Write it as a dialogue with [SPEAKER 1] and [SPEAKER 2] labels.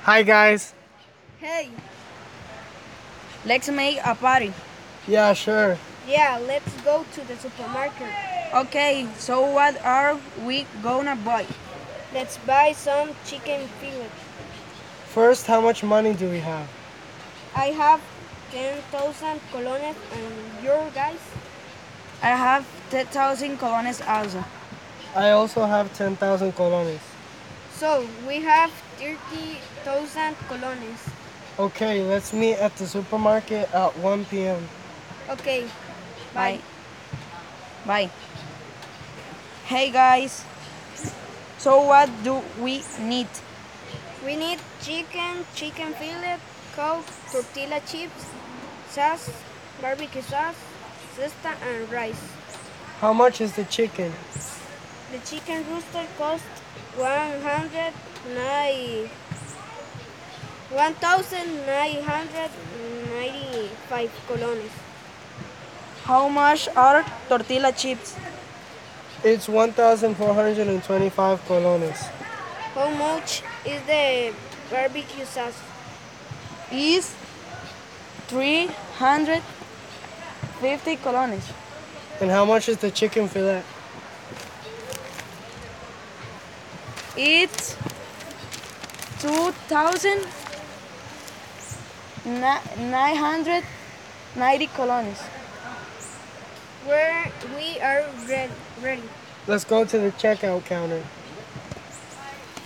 [SPEAKER 1] Hi guys.
[SPEAKER 2] Hey,
[SPEAKER 3] Let's make a party.
[SPEAKER 1] Yeah, sure.
[SPEAKER 2] yeah, let's go to the supermarket.
[SPEAKER 3] Okay, so what are we gonna buy?
[SPEAKER 2] Let's buy some chicken fillet.
[SPEAKER 1] First, how much money do we have?
[SPEAKER 2] I have 10,000 colones and your guys?
[SPEAKER 3] I have 10,000 colones also.
[SPEAKER 1] I also have 10,000 colones.
[SPEAKER 2] So we have 30,000 colones.
[SPEAKER 1] Okay, let's meet at the supermarket at 1 p.m.
[SPEAKER 2] Okay, bye.
[SPEAKER 3] Bye. Bye. Hey guys, so what do we need?
[SPEAKER 2] We need chicken fillet, coke, tortilla chips, sauce, barbecue sauce, cesta and rice.
[SPEAKER 1] How much is the chicken?
[SPEAKER 2] The chicken rooster costs 1,995 colones.
[SPEAKER 3] How much are tortilla chips?
[SPEAKER 1] It's 1,425 colones.
[SPEAKER 2] How much is the barbecue sauce?
[SPEAKER 3] Is 350 colones.
[SPEAKER 1] And how much is the chicken fillet?
[SPEAKER 3] It's 2,990 colones.
[SPEAKER 2] Where we are ready.
[SPEAKER 1] Let's go to the checkout counter.